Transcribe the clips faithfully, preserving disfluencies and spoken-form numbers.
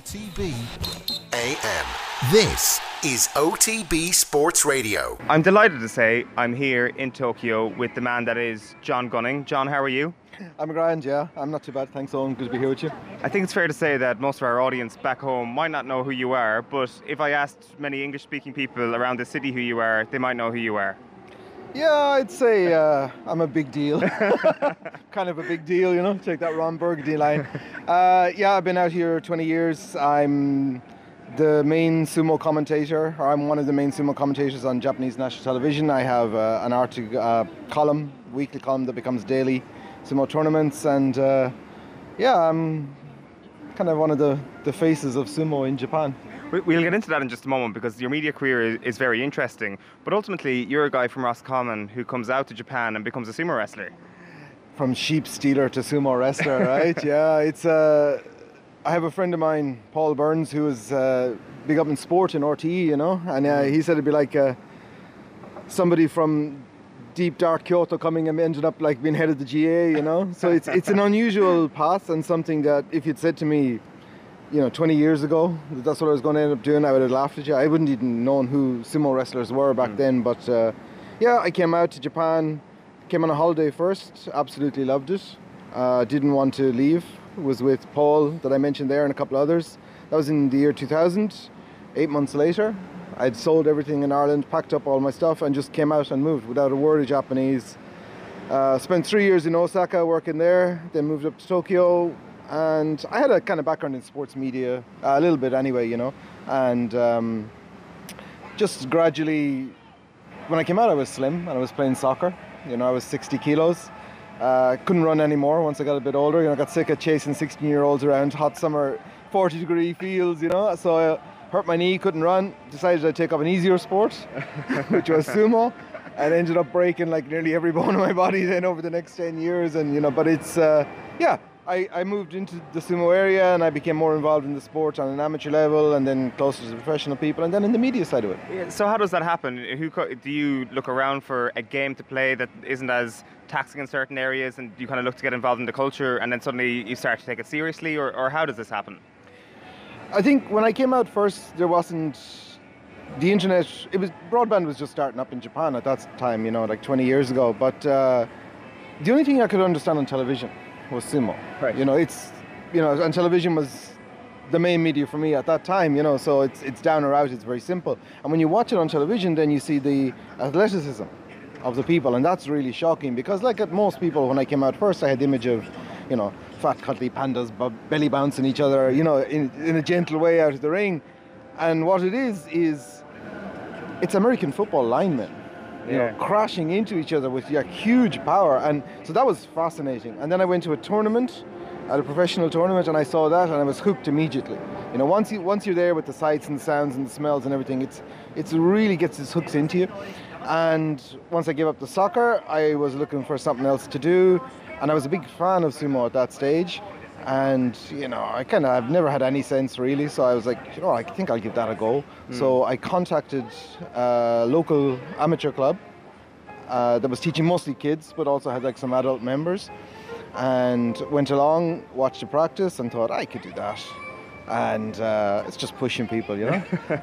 T B A M. This is O T B Sports Radio. I'm delighted to say I'm here in Tokyo with the man that is John Gunning. John, how are you? I'm grand, yeah. I'm not too bad. Thanks, Owen. Good to be here with you. I think it's fair to say that most of our audience back home might not know who you are, but if I asked many English-speaking people around the city who you are, they might know who you are. Yeah, I'd say uh, I'm a big deal. Kind of a big deal, you know. Take that Ron Burgundy line. Uh, yeah, I've been out here twenty years. I'm the main sumo commentator, or I'm one of the main sumo commentators on Japanese national television. I have uh, an article uh, column, weekly column that becomes daily sumo tournaments, and uh, yeah, I'm kind of one of the, the faces of sumo in Japan. We'll get into that in just a moment because your media career is very interesting. But ultimately, you're a guy from Roscommon who comes out to Japan and becomes a sumo wrestler. From sheep stealer to sumo wrestler, right? Yeah, it's. Uh, I have a friend of mine, Paul Burns, who is uh, big up in sport in R T E, you know, and uh, he said it'd be like uh, somebody from deep dark Kyoto coming and ended up like being head of the G A, you know. So it's it's an unusual path and something that if you'd said to me, you know, twenty years ago, that's what I was going to end up doing, I would have laughed at you. I wouldn't even known who sumo wrestlers were back mm. then. But uh, yeah, I came out to Japan, came on a holiday first, absolutely loved it. Uh, didn't want to leave. Was with Paul that I mentioned there and a couple others. That was in the year two thousand. Eight months later, I'd sold everything in Ireland, packed up all my stuff and just came out and moved without a word of Japanese. Uh, spent three years in Osaka working there, then moved up to Tokyo. And I had a kind of background in sports media, a little bit anyway, you know. And um, just gradually, when I came out, I was slim and I was playing soccer. You know, I was sixty kilos. Uh, couldn't run anymore once I got a bit older. You know, I got sick of chasing sixteen-year-olds around hot summer, forty-degree fields, you know. So I hurt my knee, couldn't run. Decided I'd take up an easier sport, which was sumo. And ended up breaking like nearly every bone in my body then over the next ten years. And, you know, but it's, uh, yeah. I, I moved into the sumo area and I became more involved in the sport on an amateur level and then closer to the professional people and then in the media side of it. Yeah, so how does that happen? Who do you look around for a game to play that isn't as taxing in certain areas and you kind of look to get involved in the culture and then suddenly you start to take it seriously, or, or how does this happen? I think when I came out first, there wasn't the internet. It was broadband was just starting up in Japan at that time, you know, like twenty years ago. But uh, the only thing I could understand on television was sumo. Right. You know, it's, you know, and television was the main media for me at that time, you know, so it's it's down or out, it's very simple. And when you watch it on television, then you see the athleticism of the people, and that's really shocking because like at most people, when I came out first, I had the image of, you know, fat, cuddly pandas belly bouncing each other, you know, in, in a gentle way out of the ring. And what it is, is it's American football linemen. You yeah. know, crashing into each other with yeah, huge power. And so that was fascinating. And then I went to a tournament, at a professional tournament, and I saw that and I was hooked immediately. You know, once, you, once you're there with the sights and the sounds and the smells and everything, it's it's really gets its hooks into you. And once I gave up the soccer, I was looking for something else to do. And I was a big fan of sumo at that stage. And, you know, I kind of, I've never had any sense really. So I was like, you know, I think I'll give that a go. Mm. So I contacted a local amateur club uh, that was teaching mostly kids, but also had like some adult members. And went along, watched the practice and thought, I could do that. And uh, it's just pushing people, you know.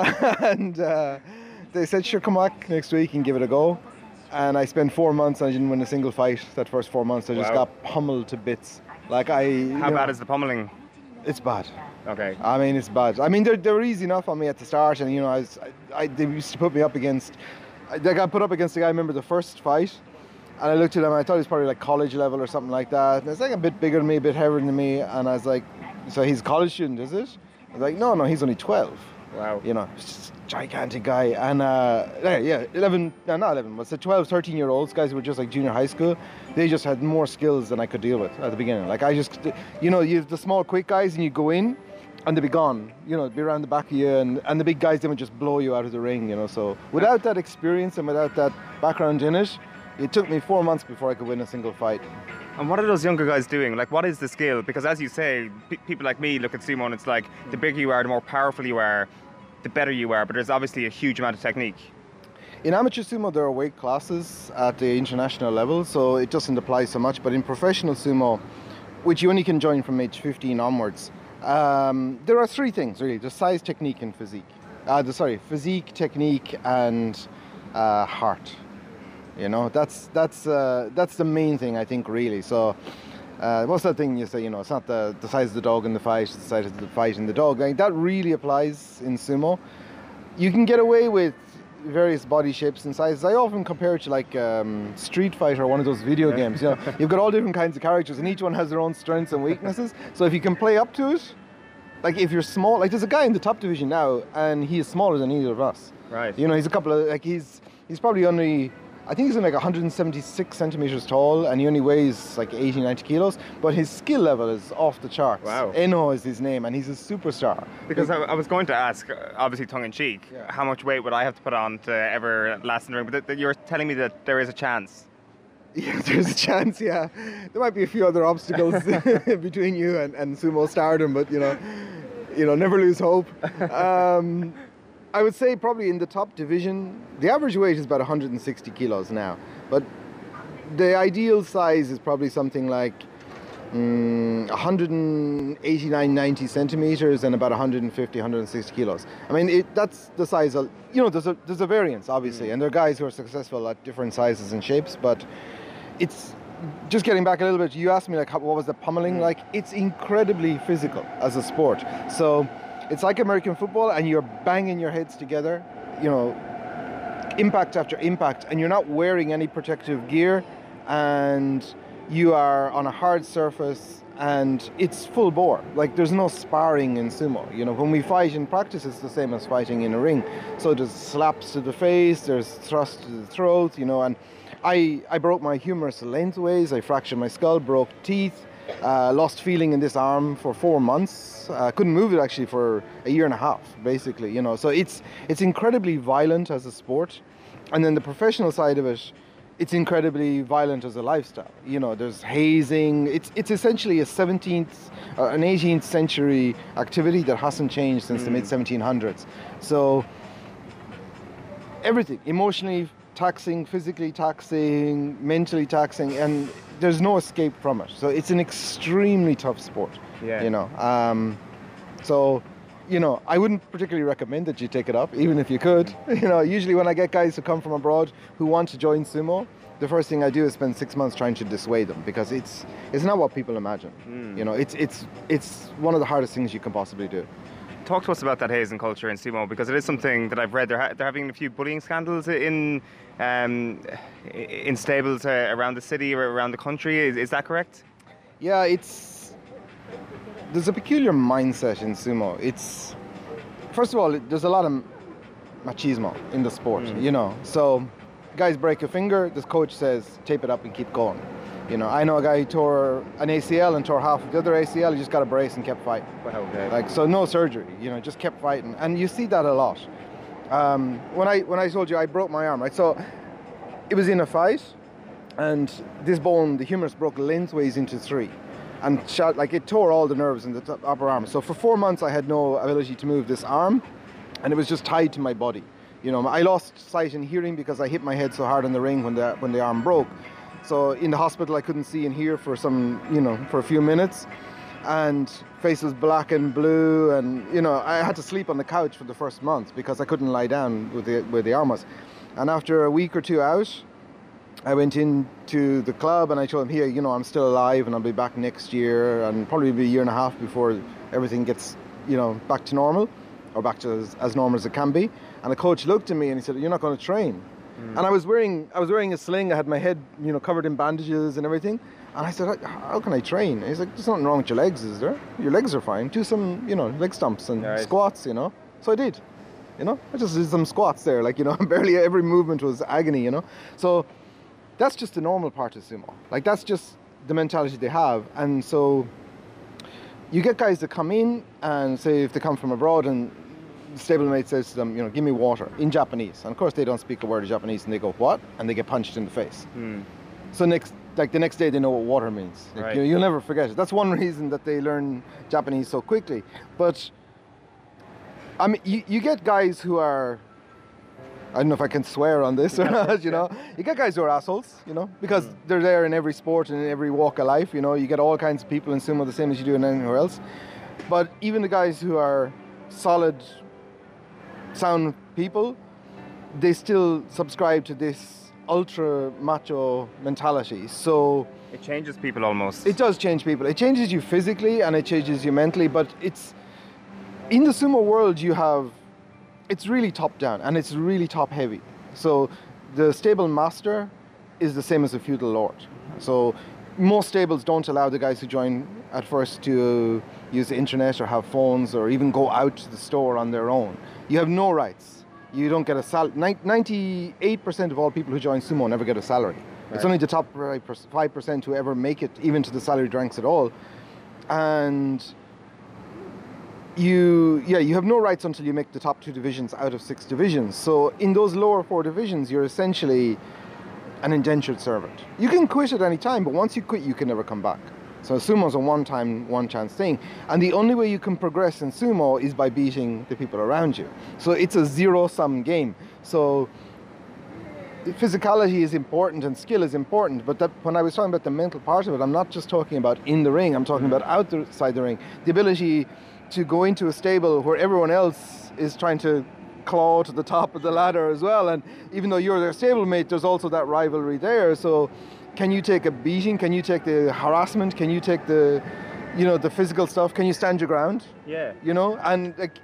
and uh, they said, sure, come back next week and give it a go. And I spent four months and I didn't win a single fight that first four months. I just wow. got pummeled to bits. Like I, How you bad know, is the pummeling? It's bad. Okay. I mean, it's bad. I mean, they're, they're easy enough on me at the start, and you know, I, was, I, I they used to put me up against. I got put up against the guy. I remember the first fight, and I looked at him. And I thought he was probably like college level or something like that. And it's like a bit bigger than me, a bit heavier than me, and I was like, "So he's a college student, is it?" I was like, "No, no, he's only twelve." Wow. You know, just gigantic guy, and uh, yeah, yeah, eleven, no, not eleven, but the twelve, thirteen year olds, guys who were just like junior high school, they just had more skills than I could deal with at the beginning. Like I just, you know, you have the small quick guys and you go in and they'd be gone, you know, be around the back of you, and, and the big guys, they would just blow you out of the ring, you know. So without that experience and without that background in it, it took me four months before I could win a single fight. And what are those younger guys doing? Like, what is the skill? Because as you say, p- people like me look at sumo and it's like, the bigger you are, the more powerful you are, the better you are, but there's obviously a huge amount of technique. In amateur sumo, there are weight classes at the international level, so it doesn't apply so much. But in professional sumo, which you only can join from age fifteen onwards, Um, there are three things really: there's size, technique, and physique. Uh, the, sorry, physique, technique, and uh, heart. You know, that's that's uh, that's the main thing I think really. So, uh, what's that thing you say? You know, it's not the, the size of the dog in the fight; it's the size of the fight in the dog. Like, that really applies in sumo. You can get away with various body shapes and sizes. I often compare it to like um, Street Fighter, one of those video games. You know, you've got all different kinds of characters, and each one has their own strengths and weaknesses. So if you can play up to it, like if you're small, like there's a guy in the top division now, and he is smaller than either of us. Right. You know, he's a couple of like he's he's probably only. I think he's only like one hundred seventy-six centimeters tall, and he only weighs like eighty, ninety kilos, but his skill level is off the charts. Wow. Eno is his name, and he's a superstar. Because I, I was going to ask, uh, obviously tongue-in-cheek, Yeah. how much weight would I have to put on to ever last in the ring? But th- th- you're telling me that there is a chance. Yeah, there's a chance, yeah. There might be a few other obstacles between you and, and sumo stardom, but, you know, you know, never lose hope. Um, I would say probably in the top division, the average weight is about one hundred sixty kilos now. But the ideal size is probably something like mm, one eighty-nine, ninety centimeters and about one hundred fifty, one hundred sixty kilos. I mean, it, that's the size of, you know, there's a, there's a variance, obviously, and there are guys who are successful at different sizes and shapes, but it's, just getting back a little bit, you asked me like how, what was the pummeling like? It's incredibly physical as a sport. So it's like American football, and you're banging your heads together, you know, impact after impact, and you're not wearing any protective gear, and you are on a hard surface, and it's full bore. Like, there's no sparring in sumo. You know, when we fight in practice, it's the same as fighting in a ring. So there's slaps to the face, there's thrusts to the throat, you know, and I, I broke my humerus lengthways, I fractured my skull, broke teeth, uh, lost feeling in this arm for four months. I uh, couldn't move it actually for a year and a half, basically, you know. So it's it's incredibly violent as a sport. And then the professional side of it, it's incredibly violent as a lifestyle. You know, there's hazing. It's it's essentially a seventeenth, uh, an eighteenth century activity that hasn't changed since mm. the mid seventeen hundreds. So everything, emotionally taxing, physically taxing, mentally taxing, and there's no escape from it. So it's an extremely tough sport. Yeah. You know. Um, so, you know, I wouldn't particularly recommend that you take it up, even if you could. You know, usually when I get guys who come from abroad who want to join sumo, the first thing I do is spend six months trying to dissuade them, because it's it's not what people imagine. Mm. You know, it's it's it's one of the hardest things you can possibly do. Talk to us about that hazing culture in sumo, because it is something that I've read. They're, ha- they're having a few bullying scandals in um, in stables uh, around the city or around the country. Is, is that correct? Yeah, it's there's a peculiar mindset in sumo. It's first of all, there's a lot of machismo in the sport. Mm. You know, so guys break a finger, the coach says tape it up and keep going. You know, I know a guy who tore an A C L and tore half of the other A C L. He just got a brace and kept fighting. Wow, okay. Like, so no surgery. You know, just kept fighting, and you see that a lot. Um, when I when I told you I broke my arm, right? So it was in a fight, and this bone, the humerus, broke lengthways into three, and shot, like it tore all the nerves in the top, upper arm. So for four months I had no ability to move this arm, and it was just tied to my body. You know, I lost sight and hearing because I hit my head so hard in the ring when the when the arm broke. So in the hospital, I couldn't see and hear for some, you know, for a few minutes, and face was black and blue, and you know, I had to sleep on the couch for the first month because I couldn't lie down with the where the arm was. And after a week or two out, I went into the club and I told them, here, you know, I'm still alive and I'll be back next year, and probably be a year and a half before everything gets, you know, back to normal, or back to as, as normal as it can be. And the coach looked at me and he said, you're not going to train. Mm. And I was wearing I was wearing a sling. I had my head, you know, covered in bandages and everything. And I said, how can I train? And he's like, there's nothing wrong with your legs, is there? Your legs are fine. Do some, you know, leg stumps and right. squats, you know. So I did. You know, I just did some squats there. Like, you know, barely every movement was agony, you know. So that's just the normal part of sumo. Like, that's just the mentality they have. And so you get guys that come in and say, if they come from abroad, and the stablemate says to them, you know, give me water in Japanese. And of course they don't speak a word of Japanese, and they go, what? And they get punched in the face. Mm. So next, like the next day they know what water means. Like, right. you know, you'll never forget it. That's one reason that they learn Japanese so quickly. But I mean, you, you get guys who are, I don't know if I can swear on this or not, you know. You get guys who are assholes, you know, because mm. they're there in every sport and in every walk of life, you know. You get all kinds of people in sumo the same as you do in anywhere else. But even the guys who are solid, sound people, they still subscribe to this ultra macho mentality. So It changes people almost. it does change people. It changes you physically and it changes you mentally, but it's in the sumo world you have it's really top down and it's really top heavy. So the stable master is the same as a feudal lord. So most stables don't allow the guys who join at first to use the internet or have phones or even go out to the store on their own. You have no rights. You don't get a salary. ninety-eight percent of all people who join sumo never get a salary. Right. It's only the top five percent who ever make it even to the salaried ranks at all. And you, yeah, you have no rights until you make the top two divisions out of six divisions. So in those lower four divisions, you're essentially an indentured servant. You can quit at any time, but once you quit, you can never come back. So sumo's a one-time, one-chance thing. And the only way you can progress in sumo is by beating the people around you. So it's a zero-sum game. So physicality is important and skill is important, but that, when I was talking about the mental part of it, I'm not just talking about in the ring, I'm talking about outside the ring. The ability to go into a stable where everyone else is trying to claw to the top of the ladder as well, and even though you're their stablemate, there's also that rivalry there. So can you take a beating? Can you take the harassment? Can you take the, you know, the physical stuff? Can you stand your ground? Yeah. You know, and like,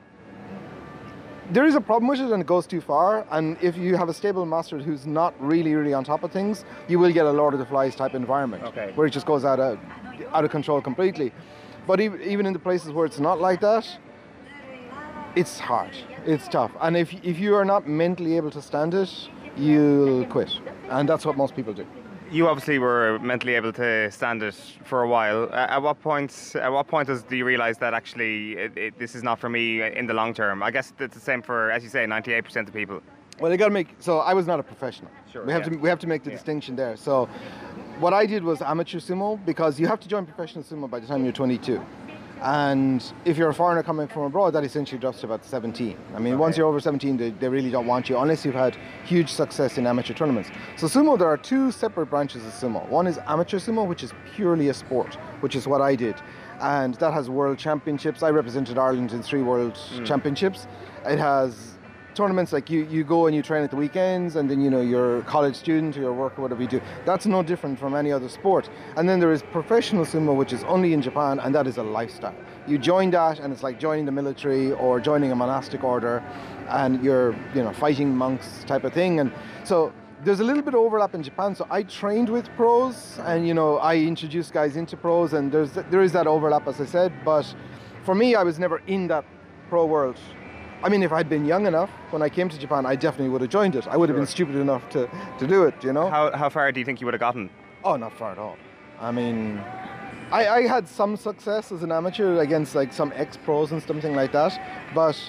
there is a problem with it and it goes too far. And if you have a stable master who's not really, really on top of things, you will get a Lord of the Flies type environment, okay, where it just goes out of, out of control completely. But even in the places where it's not like that, it's hard, it's tough. And if, if you are not mentally able to stand it, you'll quit. And that's what most people do. You obviously were mentally able to stand it for a while. Uh, at what point? At what point does do you realise that actually it, it, this is not for me in the long term? I guess it's the same for, as you say, ninety-eight percent of people. Well, you got to make. So I was not a professional. Sure. We have yeah. to we have to make the yeah. distinction there. So what I did was amateur sumo, because you have to join professional sumo by the time you're twenty-two. And if you're a foreigner coming from abroad, that essentially drops to about seventeen. I mean, okay. once you're over seventeen, they, they really don't want you unless you've had huge success in amateur tournaments. So sumo, there are two separate branches of sumo. One is amateur sumo, which is purely a sport, which is what I did. And that has world championships. I represented Ireland in three world mm. championships. It has tournaments like you, you go and you train at the weekends, and then, you know, you're a college student or your work or whatever you do. That's no different from any other sport. And then there is professional sumo, which is only in Japan, and that is a lifestyle. You join that and it's like joining the military or joining a monastic order, and you're, you know, fighting monks type of thing. And so there's a little bit of overlap in Japan. So I trained with pros, and, you know, I introduced guys into pros, and there's there is that overlap, as I said. But for me, I was never in that pro world. I mean, if I'd been young enough when I came to Japan, I definitely would have joined it. I would have sure. been stupid enough to, to do it, you know? How how far do you think you would have gotten? Oh, not far at all. I mean, I, I had some success as an amateur against like some ex-pros and something like that. But,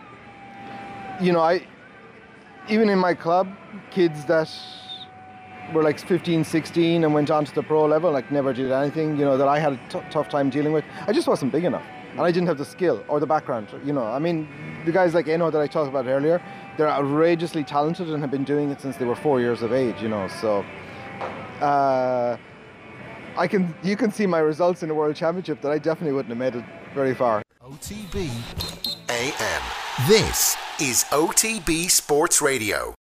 you know, I even in my club, kids that were like fifteen, sixteen and went on to the pro level, like never did anything, you know, that I had a t- tough time dealing with. I just wasn't big enough. And I didn't have the skill or the background, you know. I mean, the guys like Eno that I talked about earlier, they're outrageously talented and have been doing it since they were four years of age, you know. So, uh, I can, you can see my results in the World Championship that I definitely wouldn't have made it very far. O T B A M. This is O T B Sports Radio.